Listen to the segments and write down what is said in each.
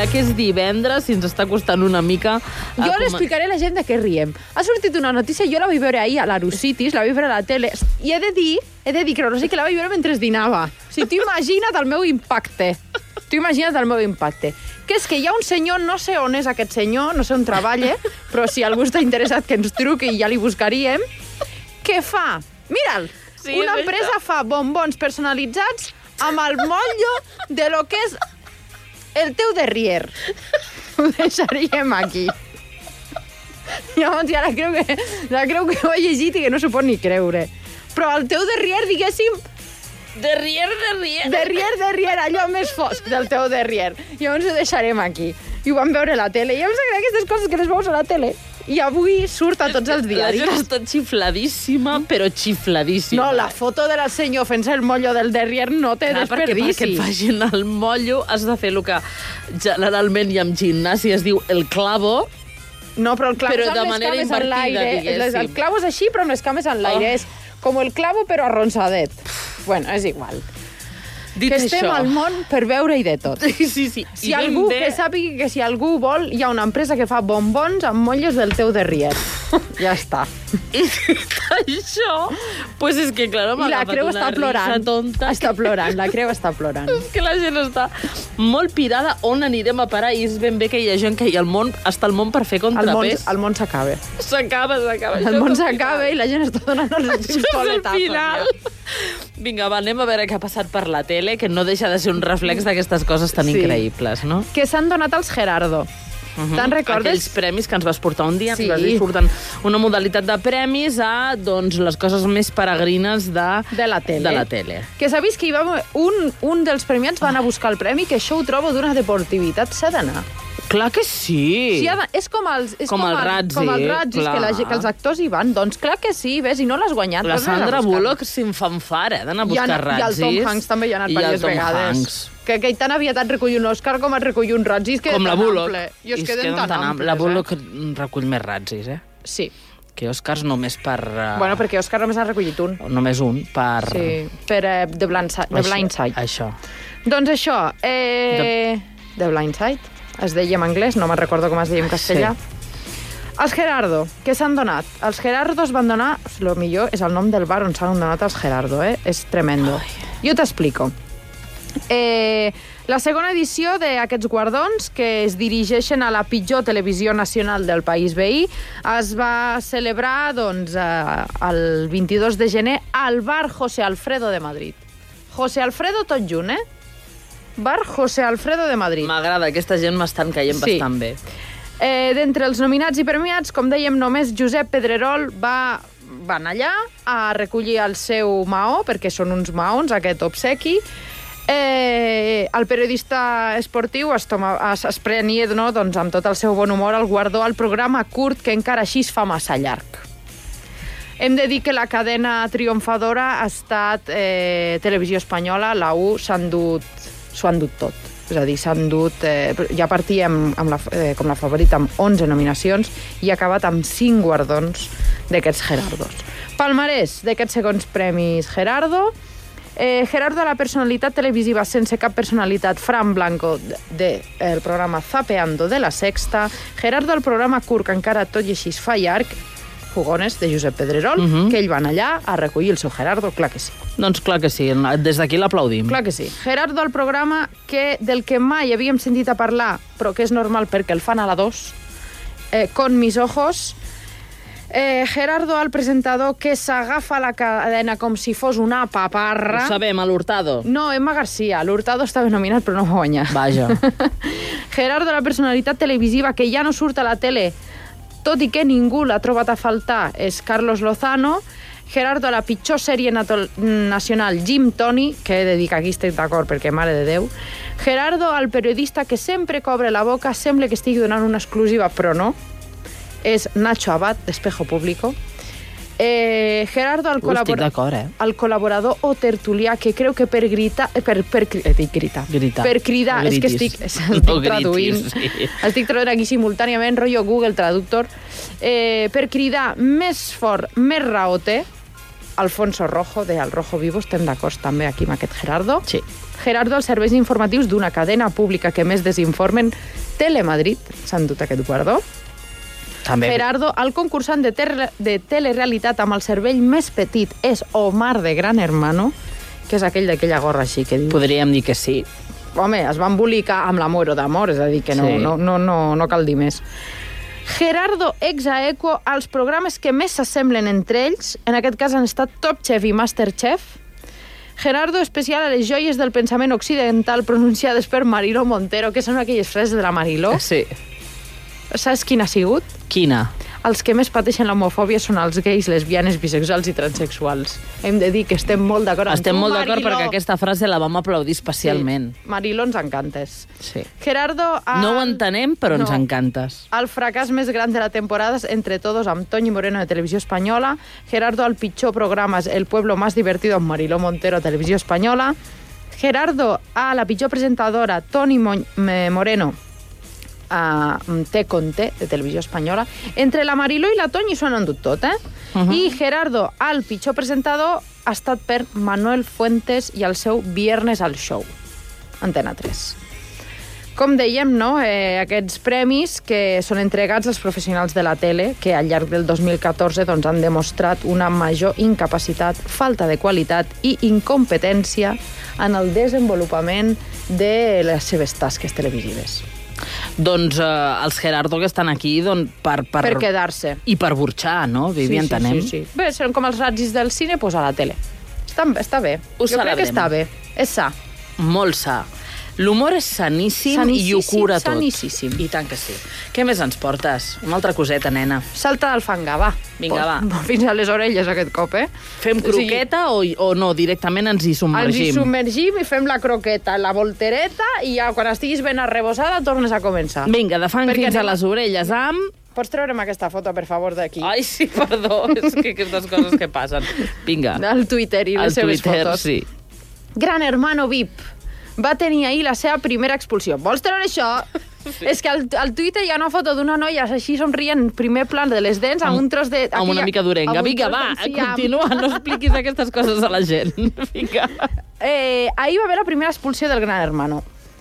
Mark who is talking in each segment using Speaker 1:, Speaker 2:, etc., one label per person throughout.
Speaker 1: ja que és divendres, si ens està costant una mica...
Speaker 2: Jo l'explicaré a la gent de què riem. Ha sortit una notícia, jo la vaig veure ahir a l'Aerocities, la vaig veure a la tele, i he de dir que no sé que la vaig veure mentre dinava. O sigui, tu imagina't el meu impacte. Que és que hi ha un senyor, no sé on és aquest senyor, no sé on treballa, però si algú està interessat que ens truqui i ja li buscaríem, què fa? Mira'l, sí, una empresa fa bombons personalitzats amb el motllo de lo que és el teu derrier. Ho deixaríem aquí. Llavors ja la creu que ho he llegit i que no s'ho pot ni creure. Però el teu derrier, diguéssim,
Speaker 1: Derrier.
Speaker 2: Derrier, allò més fosc del teu derrier. Llavors ho deixarem aquí. I ho vam veure a la tele. I em sap aquestes coses que les veus a la tele. I avui surt a tots els diaris.
Speaker 1: La gent està xifladíssima, però xifladíssima.
Speaker 2: No, la foto del senyor fent-se el mollo del derrier no té desperdici.
Speaker 1: Perquè et facin el mollo has de fer el que generalment i amb gimnàsia es diu el clavo.
Speaker 2: No, però el clavo
Speaker 1: però
Speaker 2: és amb les cames en l'aire. El clavo és així, però amb les cames en l'aire. És com el clavo, però arronsadet. Bueno, és igual.
Speaker 1: Dit
Speaker 2: que estem
Speaker 1: això,
Speaker 2: al món per veure-hi de tot.
Speaker 1: Sí.
Speaker 2: Si algú, que sàpigui que si algú vol, hi ha una empresa que fa bombons amb motlles del teu derrier. Ja està.
Speaker 1: I dit això, pues és que, clar, m'ha agafat una risa tonta.
Speaker 2: Està plorant, la Creu està plorant.
Speaker 1: És que la gent està molt pirada. On anirem a parar? I és ben bé que hi ha gent que hi ha al món, està al món per fer contrapès.
Speaker 2: El món s'acaba.
Speaker 1: S'acaba.
Speaker 2: El món s'acaba i la gent està donant els pistoletazos.
Speaker 1: Final. Vinga, va, anem a veure què ha passat per la tele, que no deixa de ser un reflex d'aquestes coses tan increïbles, no?
Speaker 2: Que s'han donat als Gerardo. Te'n recordes?
Speaker 1: Aquells premis que ens vas portar un dia,
Speaker 2: sí.
Speaker 1: Ens vas dir, surten una modalitat de premis a, doncs, les coses més peregrines de la tele.
Speaker 2: Que s'ha vist que hi va un dels premiats va anar a buscar el premi, que això ho trobo d'una deportivitat, s'ha d'anar.
Speaker 1: Clar que sí.
Speaker 2: És com els
Speaker 1: Ratzis,
Speaker 2: que els actors hi van. Doncs clar que sí, ves, i no l'has guanyat.
Speaker 1: La Sandra Bullock s'infanfara d'anar a buscar Ratzis.
Speaker 2: I el Tom Hanks també hi ha anat diverses vegades. Que tan aviat et recull un Òscar com et recull un Ratzis, que
Speaker 1: com la Bullock.
Speaker 2: I es queden tan amples.
Speaker 1: La Bullock recull més Ratzis, eh?
Speaker 2: Sí.
Speaker 1: Que Òscars només per...
Speaker 2: Bueno, perquè Òscar només ha recollit un.
Speaker 1: Només un, per...
Speaker 2: Sí, per The Blind Side.
Speaker 1: Això.
Speaker 2: Doncs això, The Blind Side, es deia en anglès, no me'n recordo com es deia en castellà. Sí. Els Gerardo, què s'han donat? Els Gerardos van donar, lo millor és el nom del bar on s'han donat els Gerardo, És tremendo. Jo t'explico. La segona edició d'aquests guardons, que es dirigeixen a la pitjor televisió nacional del país veí, es va celebrar doncs, el 22 de gener al bar José Alfredo de Madrid. José Alfredo tot junt, Bar José Alfredo de Madrid.
Speaker 1: M'agrada, aquesta gent m'estan caient bastant bé.
Speaker 2: D'entre els nominats i premiats, com dèiem, només Josep Pedrerol va anar allà a recollir el seu maó, perquè són uns maons, aquest obsequi. El periodista esportiu es prenia doncs, amb tot el seu bon humor el guardó al programa curt que encara així es fa massa llarg. Hem de dir que la cadena triomfadora ha estat Televisió Espanyola, la U, s'ho han dut tot. És a dir, s'han dut... ja partíem com la favorita amb 11 nominacions i ha acabat amb 5 guardons d'aquests Gerardos. Palmarès d'aquests segons premis Gerardo. Gerardo a la personalitat televisiva sense cap personalitat, Fran Blanco del programa Zapeando de La Sexta, Gerardo al programa curt que encara tot i així es fa llarg, Jugones, de Josep Pedrerol, que ell va anar allà a recollir el seu Gerardo, clar que sí.
Speaker 1: Doncs clar que sí, des d'aquí l'aplaudim.
Speaker 2: Clar que sí. Gerardo al programa del que mai havíem sentit a parlar, però que és normal perquè el fan a la 2, Con mis ojos. Gerardo al presentador que s'agafa la cadena com si fos una paparra.
Speaker 1: Ho sabem, a l'Hurtado.
Speaker 2: No, Emma García. L'Hurtado estava nominat però no va guanyar.
Speaker 1: Vaja.
Speaker 2: Gerardo, la personalitat televisiva que ja no surt a la tele, tot i que ningú l'ha trobat a faltar, és Carlos Lozano. Gerardo, la pitjor sèrie nacional, Jim Tony, que he de dir que aquí estic d'acord perquè mare de Déu. Gerardo, el periodista que sempre cobre la boca, sembla que estigui donant una exclusiva, però no. És Nacho Abad, d'Espejo Público. Gerardo, el col·laborador o tertulià, que creu que per cridar, és que estic traduint, estic traduint aquí simultàniament, rotllo Google Traductor, per cridar més fort, més raó té, Alfonso Rojo, de Al Rojo Vivo, estem d'acord també aquí amb aquest Gerardo.
Speaker 1: Sí.
Speaker 2: Gerardo als serveis informatius d'una cadena pública que més desinformen, Telemadrid, s'han dut aquest guardó.
Speaker 1: També.
Speaker 2: Gerardo, el concursant de telerealitat amb el cervell més petit és Omar de Gran Hermano, que és aquell d'aquella gorra així que diu...
Speaker 1: Podríem dir que sí.
Speaker 2: Home, es va embolicar amb l'amor o d'amor, és a dir, que no cal dir més. Gerardo ex aequo als programes que més s'assemblen entre ells, en aquest cas han estat Top Chef i Masterchef. Gerardo especial a les joies del pensament occidental pronunciades per Mariló Montero, que són aquelles frases de la Mariló.
Speaker 1: Sí.
Speaker 2: Saps quina ha sigut?
Speaker 1: Quina?
Speaker 2: Els que més pateixen l'homofòbia són els gais, lesbianes, bisexuals i transexuals. Hem de dir que estem molt d'acord amb tu,
Speaker 1: Estem molt d'acord
Speaker 2: Mariló.
Speaker 1: perquè aquesta frase la vam aplaudir especialment.
Speaker 2: Sí. Mariló, ens encantes.
Speaker 1: Sí.
Speaker 2: Gerardo...
Speaker 1: No ho entenem, però ens encantes.
Speaker 2: El fracàs més gran de la temporada és Entre Todos amb Toñi Moreno de Televisió Espanyola. Gerardo, el pitjor programa és El Pueblo Más Divertido amb Mariló Montero de Televisió Espanyola. Gerardo, la pitjor presentadora, Toni Moreno, a Té con Té, de Televisió Espanyola. Entre la Mariló i la Toñi s'ho han endut tot, eh? I Gerardo, el pitjor presentador, ha estat per Manuel Fuentes i el seu Viernes al Show, Antena 3. Com dèiem, no? Aquests premis que són entregats als professionals de la tele, que al llarg del 2014 doncs, han demostrat una major incapacitat, falta de qualitat i incompetència en el desenvolupament de les seves tasques televisives.
Speaker 1: Doncs els Gerardo que estan aquí per
Speaker 2: quedar-se.
Speaker 1: I per burxar, no? Vivi, entenem.
Speaker 2: Sí. Bé, són com els ratzis del cine, doncs a la tele. Està bé.
Speaker 1: Ho
Speaker 2: jo crec que està bé. És sa.
Speaker 1: Molt sa. L'humor és saníssim i ho cura tot.
Speaker 2: Saníssim.
Speaker 1: I tant que sí. Què més ens portes? Una altra coseta, nena.
Speaker 2: Salta del fangar, va.
Speaker 1: Vinga, va.
Speaker 2: Fins a les orelles aquest cop, eh?
Speaker 1: Fem croqueta o no? Directament ens hi submergim?
Speaker 2: Ens hi submergim i fem la croqueta, la voltereta, i ja quan estiguis ben arrebossada tornes a començar.
Speaker 1: Vinga, de fang fins a les orelles amb...
Speaker 2: Pots treure'm aquesta foto, per favor, d'aquí?
Speaker 1: Ai, sí, perdó. És que aquestes coses que passen. Vinga.
Speaker 2: El Twitter i les seves fotos.
Speaker 1: Sí.
Speaker 2: Gran Hermano VIP va tenir ahir la seva primera expulsió. Vols treure això? Sí. És que al Twitter hi ha una foto d'una noia així somrient, primer plan de les dents, amb un tros de...
Speaker 1: Amb una mica d'orenga. Vinga, va, continua, no expliquis aquestes coses a la gent. Vinga.
Speaker 2: Ahir va haver la primera expulsió del Gran Hermano.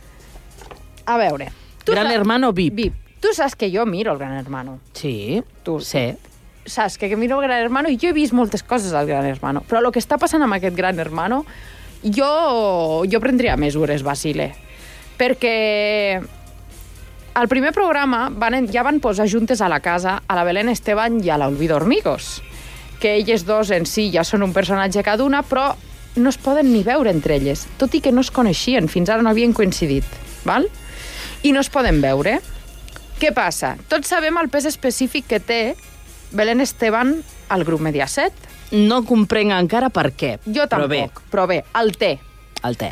Speaker 2: A veure...
Speaker 1: Gran Hermano VIP.
Speaker 2: VIP. Tu saps que jo miro el Gran Hermano.
Speaker 1: Sí,
Speaker 2: tu
Speaker 1: sé.
Speaker 2: Saps que miro el Gran Hermano i jo he vist moltes coses al Gran Hermano. Però el que està passant amb aquest Gran Hermano, jo prendria mesures, Basile. Perquè al primer programa ja van posar juntes a la casa a la Belén Esteban i a l'Olvido Hormigos, que elles dos en si ja són un personatge cada una, però no es poden ni veure entre elles, tot i que no es coneixien, fins ara no havien coincidit, val? I no es poden veure. Què passa? Tots sabem el pes específic que té Belén Esteban al grup Mediaset.
Speaker 1: No comprenc encara per què.
Speaker 2: Jo tampoc, però bé, el té.
Speaker 1: El té.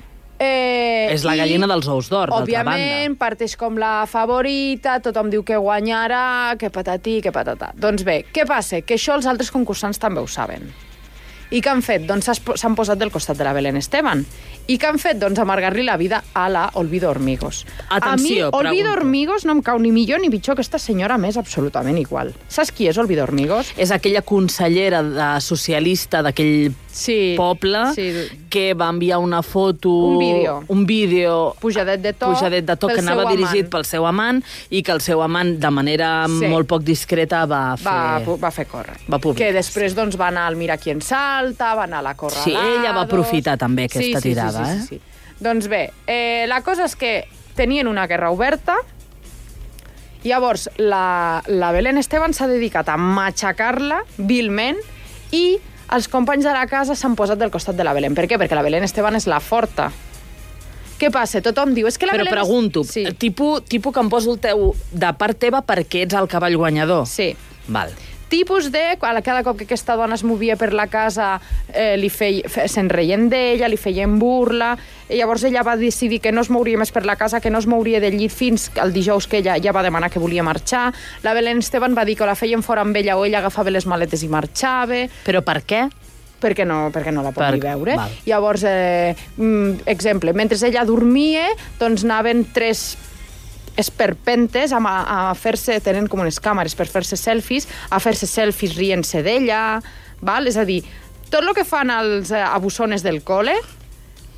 Speaker 1: És la gallina dels ous d'or, d'altra banda.
Speaker 2: Òbviament, parteix com la favorita, tothom diu que guanyarà, que patatí, que patatà. Doncs bé, què passa? Que això els altres concursants també ho saben. I què han fet? Doncs s'han posat del costat de la Belén Esteban. I què han fet? Doncs amargar-li la vida a la Olvido Hormigos.
Speaker 1: Atenció,
Speaker 2: a mi, Olvido Hormigos no em cau ni millor ni pitjor que aquesta senyora més absolutament igual. Saps qui és Olvido Hormigos?
Speaker 1: És aquella consellera socialista d'aquell poble que va enviar una foto... Un vídeo.
Speaker 2: Pujadet de to
Speaker 1: que anava dirigit pel seu amant i que el seu amant, de manera molt poc discreta, va
Speaker 2: fer córrer. Que després doncs, va anar al Mira qui en salta, va anar a la Corralados...
Speaker 1: Sí, ella va aprofitar també aquesta tirada.
Speaker 2: Sí. Doncs bé, la cosa és que tenien una guerra oberta. Llavors, la Belén Esteban s'ha dedicat a matxacar-la vilment i els companys de la casa s'han posat del costat de la Belén. Per què? Perquè la Belén Esteban és la forta. Què passa? Tothom diu...
Speaker 1: Però pregunto, tipus que em poso el teu de part teva perquè ets el cavall guanyador.
Speaker 2: Sí.
Speaker 1: Val.
Speaker 2: Tipus de... Cada cop que aquesta dona es movia per la casa se'n reien d'ella, li feien burla. I llavors ella va decidir que no es mouria més per la casa, que no es mouria del llit fins al dijous que ella ja va demanar que volia marxar. La Belén Esteban va dir que la feien fora amb ella o ella agafava les maletes i marxava.
Speaker 1: Però per què?
Speaker 2: Perquè no la podia veure. Val. Llavors, exemple, mentre ella dormia, doncs anaven 3 esperpentes a fer-se, tenen com unes càmeres per fer-se selfies, a fer-se selfies rient-se d'ella, val? És a dir, tot el que fan els abussones del col·le,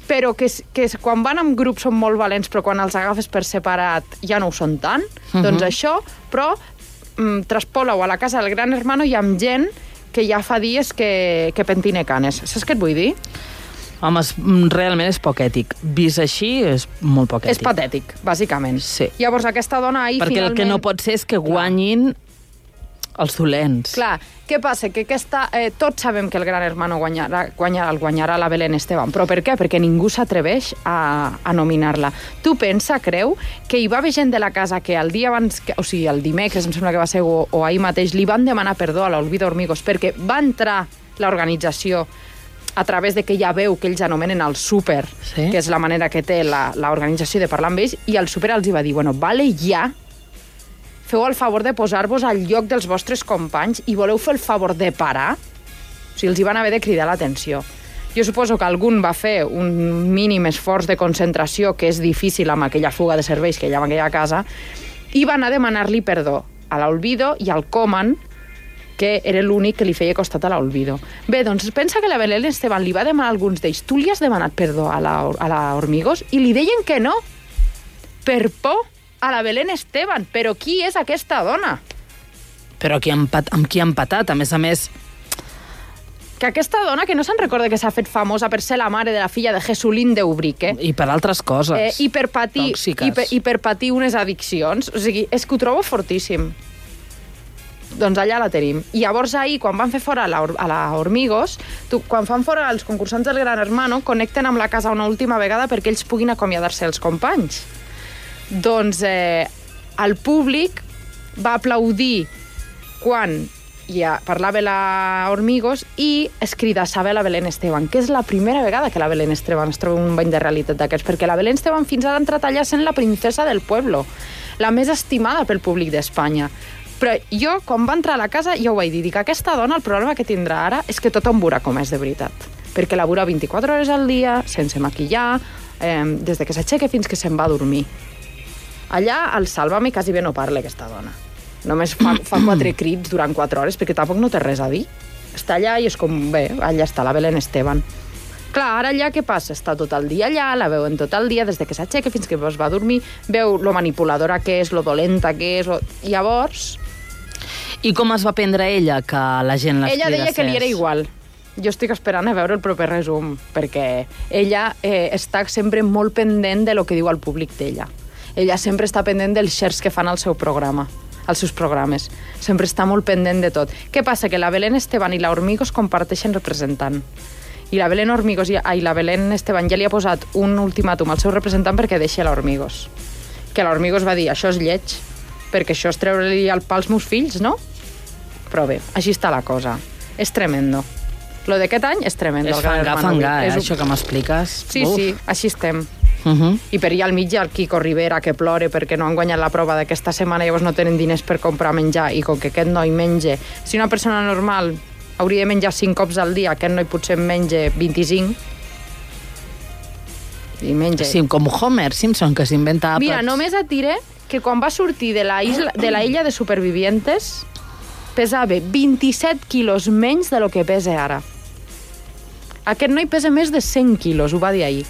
Speaker 2: però que quan van en grup són molt valents, però quan els agafes per separat ja no ho són tant, doncs això, però traspola-ho a la casa del gran hermano i amb gent que ja fa dies que pentina canes. Saps què et vull dir?
Speaker 1: Home, realment és poc ètic. Vist així, és molt poc ètic.
Speaker 2: És patètic, bàsicament.
Speaker 1: Sí.
Speaker 2: Llavors, aquesta dona ahir
Speaker 1: perquè
Speaker 2: finalment...
Speaker 1: el que no pot ser és que guanyin els dolents.
Speaker 2: Clar, què passa? Que tots sabem que el gran hermano guanyarà la Belén Esteban, però per què? Perquè ningú s'atreveix a nominar-la. Tu creu que hi va haver gent de la casa que el dia abans, o sigui, el dimecres, em sembla que va ser, o ahir mateix, li van demanar perdó a l'Olvido Hormigos perquè va entrar l'organització a través de que ja veu que ells anomenen el súper, que és la manera que té l'organització de parlar amb ells, i el súper els hi va dir, bueno, vale ja, feu el favor de posar-vos al lloc dels vostres companys i voleu fer el favor de parar? O sigui, els hi van haver de cridar l'atenció. Jo suposo que algun va fer un mínim esforç de concentració, que és difícil amb aquella fuga de serveis que hi ha en aquella casa, i va anar a demanar-li perdó a l'Olvido i al Koman, que era l'únic que li feia costat a l'Olvido. Bé, doncs pensa que la Belén Esteban li va demanar a alguns d'ells, tu li has demanat perdó a la Hormigos? I li deien que no, per por a la Belén Esteban. Però qui és aquesta dona?
Speaker 1: Però amb qui ha empatat? A més...
Speaker 2: Que aquesta dona, que no se'n recorda que s'ha fet famosa per ser la mare de la filla de Jesulín de Ubrique.
Speaker 1: I per altres coses.
Speaker 2: I per patir unes addiccions. O sigui, és que ho trobo fortíssim. Doncs allà la tenim. I llavors ahir, quan van fer fora a la Hormigos, quan fan fora els concursants del Gran Hermano, connecten amb la casa una última vegada perquè ells puguin acomiadar-se els companys. Doncs el públic va aplaudir quan ja parlava la Hormigos i es cridassava la Belén Esteban, que és la primera vegada que la Belén Esteban es troba un bany de realitat d'aquests, perquè la Belén Esteban fins ara ha entrat allà sent la princesa del pueblo, la més estimada pel públic d'Espanya. Però jo, quan va entrar a la casa, ja ho vaig dir, que aquesta dona, el problema que tindrà ara és que tothom veurà com és de veritat, perquè la veurà 24 hores al dia, sense maquillar, des de que s'aixeca fins que se'n va a dormir. Allà, al Sálvame, quasi bé no parla aquesta dona. Només fa 4 crits durant 4 hores, perquè tampoc no té res a dir. Està allà i és com, bé, allà està la Belén Esteban. Clar, ara allà què passa? Està tot el dia allà, la veuen tot el dia, des de que s'aixeca fins que es va a dormir, veu lo manipuladora que és, lo dolenta que és... Llavors...
Speaker 1: I com es va prendre ella que la gent les
Speaker 2: Ella deia que li era igual. Jo estic esperant a veure el proper resum, perquè ella està sempre molt pendent de lo que diu el públic d'ella. Ella sempre està pendent dels shares que fan al seu programa, als seus programes. Sempre està molt pendent de tot. Què passa? Que la Belén Esteban i la Hormigos comparteixen representant. I la Belén Esteban ja li ha posat un ultimàtum al seu representant perquè deixi la Hormigos. Que la Hormigos va dir, això és lleig, perquè això és treure-li el pa als meus fills, no? Però bé, així està la cosa. És tremendo. Lo d'aquest any és tremendo.
Speaker 1: És fangar, això que m'expliques.
Speaker 2: Sí, així estem. I per allà al mig hi ha el Quico Rivera que plora perquè no han guanyat la prova d'aquesta setmana, llavors no tenen diners per comprar menjar, i com que aquest noi menja, si una persona normal hauria de menjar 5 cops al dia, aquest noi potser menja 25 i menja...
Speaker 1: Sí, com Homer Simpson, que s'inventa àpats.
Speaker 2: Mira, només et diré que quan va sortir de la illa de supervivientes pesava 27 quilos menys de lo que pesa ara. Aquest noi pesa més de 100 quilos, ho va dir ahir.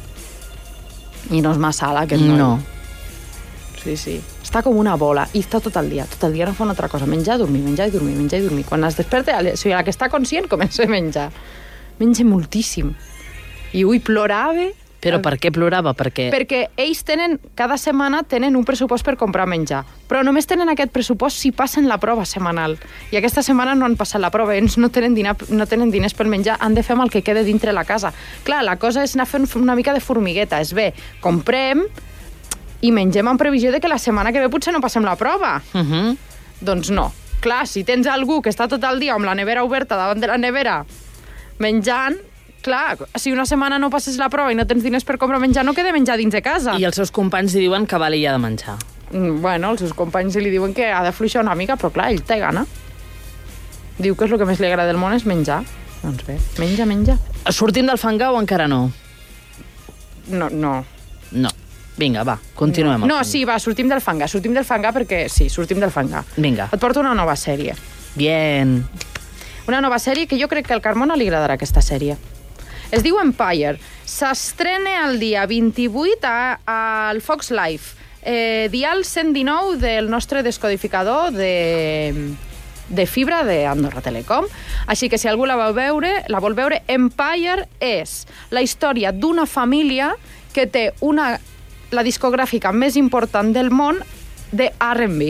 Speaker 2: I no és massa alt, aquest noi.
Speaker 1: No.
Speaker 2: Sí. Està com una bola i està tot el dia no fa una altra cosa. Menjar, dormir, menjar i dormir, menjar i dormir. Quan es desperta, o sigui, la que està conscient comença a menjar. Menja moltíssim. I plorava.
Speaker 1: Però per què plorava?
Speaker 2: Perquè ells cada setmana tenen un pressupost per comprar menjar, però només tenen aquest pressupost si passen la prova setmanal. I aquesta setmana no han passat la prova, ells no tenen diners per menjar, han de fer amb el que queda dintre la casa. Clar, la cosa és anar fent una mica de formigueta. És bé, comprem i mengem en previsió de que la setmana que ve potser no passem la prova. Doncs no. Clar, si tens algú que està tot el dia amb la nevera oberta davant de la nevera menjant, clar, si una setmana no passes la prova i no tens diners per comprar menjar, no queda menjar dins de casa.
Speaker 1: I els seus companys li diuen que vale ja de menjar.
Speaker 2: Bueno, els seus companys li diuen que ha de fluixar una mica, però clar, ell té gana. Diu que és el que més li agrada del món és menjar. Doncs bé, menja.
Speaker 1: Sortim del fangar o encara no?
Speaker 2: No.
Speaker 1: Vinga, va, continuem.
Speaker 2: No, sí, va, sortim del fangar perquè sí, sortim del fangar.
Speaker 1: Vinga.
Speaker 2: Et porto una nova sèrie.
Speaker 1: Bien.
Speaker 2: Una nova sèrie que jo crec que al Carmona li agradarà aquesta sèrie. Es diu Empire. S'estrena el dia 28 al Fox Life. Dial 119 del nostre descodificador de fibra d'Andorra Telecom. Així que si algú la vol veure, Empire és la història d'una família que té la discogràfica més important del món de R&B.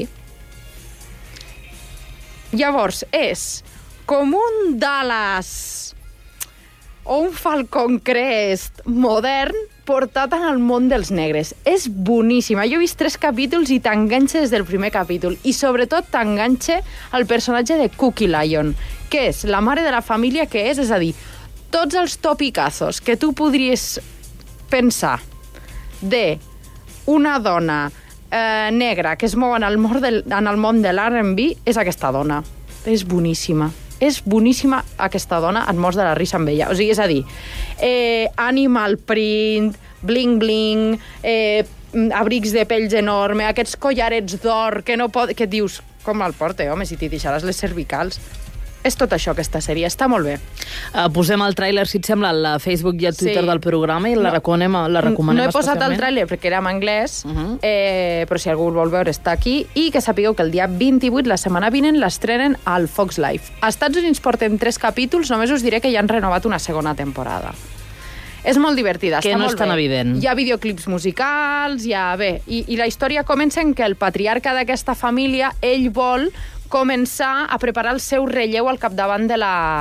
Speaker 2: Llavors, és com un Dallas o un Falcon Crest modern portat en el món dels negres. És boníssima. Jo he vist 3 capítols i t'enganxa des del primer capítol. I sobretot t'enganxa el personatge de Cookie Lyon, que és la mare de la família que és a dir, tots els topicazos que tu podries pensar d'una dona negra que es mou en el món de l'R&B és aquesta dona. És boníssima. És boníssima aquesta dona, et mors de la risa amb ella. O sigui, és a dir, animal print, bling-bling, abrics de pells enorme, aquests collarets d'or que dius, com el porta, home, si t'hi deixaràs les cervicals. És tot això, aquesta sèrie. Està molt bé.
Speaker 1: Posem el tràiler, si et sembla, a la Facebook i a Twitter del programa i la recomanem especialment.
Speaker 2: No he posat el tràiler perquè era en anglès, però si algú el vol veure està aquí, i que sapigueu que el dia 28, la setmana vinent, l'estrenen al Fox Life. Als Estats Units portem 3 capítols, només us diré que ja han renovat una segona temporada. És molt divertida, està molt bé.
Speaker 1: Que no és tan evident.
Speaker 2: Hi ha videoclips musicals, i la història comença en que el patriarca d'aquesta família, ell vol començar a preparar el seu relleu al capdavant de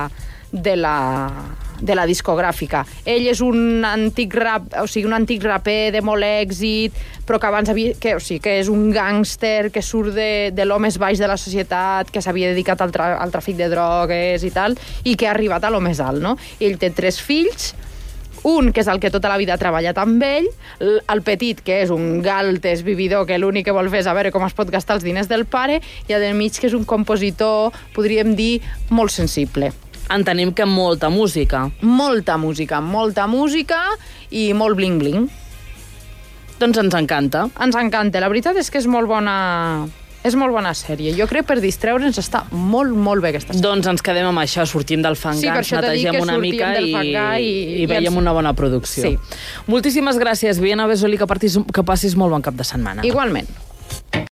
Speaker 2: la discogràfica. Ell és un antic raper de molt èxit, però que abans que és un gàngster que surt de l'home més baix de la societat, que s'havia dedicat al tràfic de drogues i tal, i que ha arribat a lo més alt, no? Ell té 3 fills, un que és el que tota la vida ha treballat amb ell, el petit, que és un galtes vividor, que l'únic que vol fer és a veure com es pot gastar els diners del pare, i a del mig, que és un compositor, podríem dir, molt sensible.
Speaker 1: Entenem que molta música.
Speaker 2: Molta música i molt bling-bling.
Speaker 1: Doncs ens encanta.
Speaker 2: Ens encanta. La veritat és que és molt bona sèrie. Jo crec per distreure'ns està molt, molt bé aquesta sèrie.
Speaker 1: Doncs ens quedem amb això, sortim del fangar, netegem una mica i veiem una bona producció.
Speaker 2: Sí.
Speaker 1: Moltíssimes gràcies, Viena Besolí, que passis molt bon cap de setmana.
Speaker 2: Igualment.